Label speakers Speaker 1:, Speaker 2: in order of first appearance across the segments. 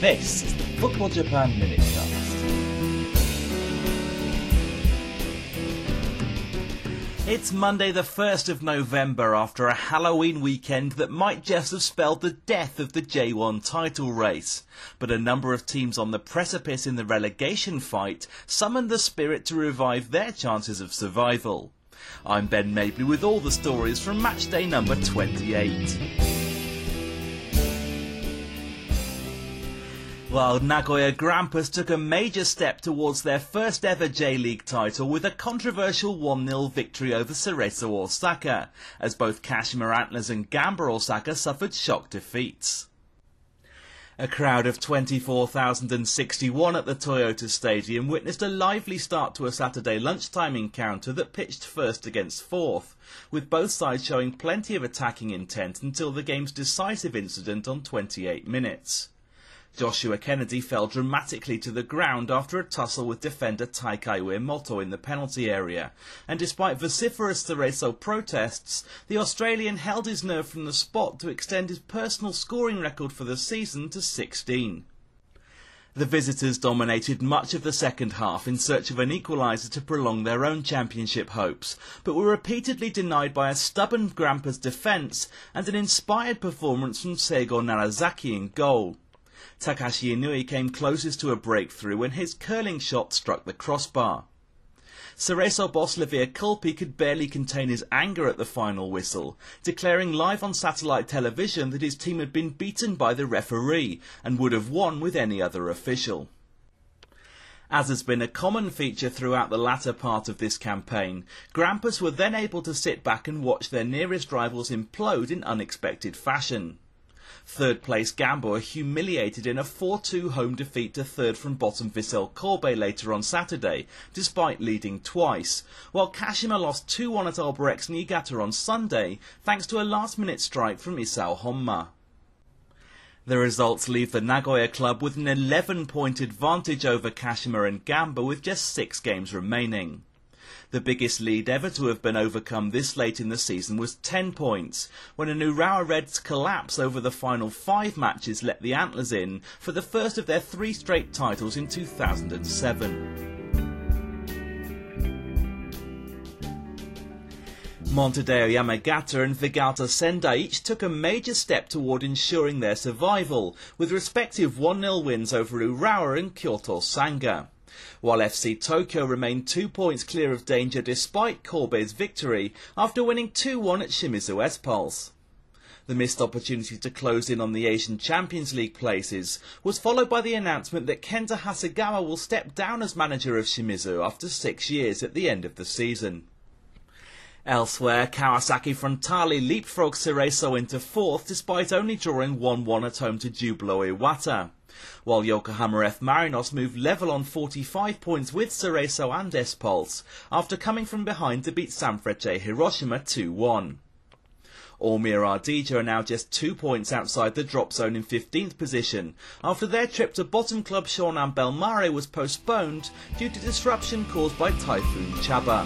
Speaker 1: This is the Football Japan Minutecast. It's Monday the 1st of November after a Halloween weekend that might just have spelled the death of the J1 title race. But a number of teams on the precipice in the relegation fight summoned the spirit to revive their chances of survival. I'm Ben Mabley with all the stories from matchday number 28. While Nagoya Grampus took a major step towards their first ever J-League title with a controversial 1-0 victory over Cerezo Osaka, as both Kashima Antlers and Gamba Osaka suffered shock defeats. A crowd of 24,061 at the Toyota Stadium witnessed a lively start to a Saturday lunchtime encounter that pitched first against fourth, with both sides showing plenty of attacking intent until the game's decisive incident on 28 minutes. Joshua Kennedy fell dramatically to the ground after a tussle with defender Taikai Uemoto in the penalty area, and despite vociferous Cerezo protests, the Australian held his nerve from the spot to extend his personal scoring record for the season to 16. The visitors dominated much of the second half in search of an equaliser to prolong their own championship hopes, but were repeatedly denied by a stubborn Grampus defence and an inspired performance from Seigo Narazaki in goal. Takashi Inui came closest to a breakthrough when his curling shot struck the crossbar. Cerezo boss Levir Kulpi could barely contain his anger at the final whistle, declaring live on satellite television that his team had been beaten by the referee and would have won with any other official. As has been a common feature throughout the latter part of this campaign, Grampus were then able to sit back and watch their nearest rivals implode in unexpected fashion. Third place Gamba were humiliated in a 4-2 home defeat to third from bottom Vissel Kobe later on Saturday, despite leading twice, while Kashima lost 2-1 at Albirex Niigata on Sunday, thanks to a last-minute strike from Isao Honma. The results leave the Nagoya club with an 11-point advantage over Kashima and Gamba with just 6 games remaining. The biggest lead ever to have been overcome this late in the season was 10 points, when an Urawa Reds collapse over the final 5 matches let the Antlers in for the first of their 3 straight titles in 2007. Montedeo Yamagata and Veigata Sendai each took a major step toward ensuring their survival, with respective 1-0 wins over Urawa and Kyoto Sanga. While FC Tokyo remained 2 points clear of danger despite Kobe's victory after winning 2-1 at Shimizu S-Pulse. The missed opportunity to close in on the Asian Champions League places was followed by the announcement that Kenta Hasegawa will step down as manager of Shimizu after 6 years at the end of the season. Elsewhere, Kawasaki Frontale leapfrogged Cerezo into fourth despite only drawing 1-1 at home to Jubilo Iwata, while Yokohama F. Marinos moved level on 45 points with Cerezo and S-Pulse after coming from behind to beat Sanfrecce Hiroshima 2-1. Omiya Ardija are now just 2 points outside the drop zone in 15th position after their trip to bottom club Shonan Bellmare was postponed due to disruption caused by Typhoon Chaba.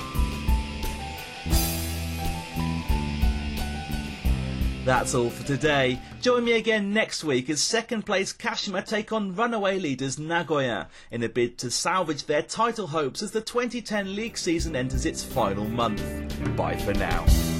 Speaker 1: That's all for today. Join me again next week as second place Kashima take on runaway leaders Nagoya in a bid to salvage their title hopes as the 2010 league season enters its final month. Bye for now.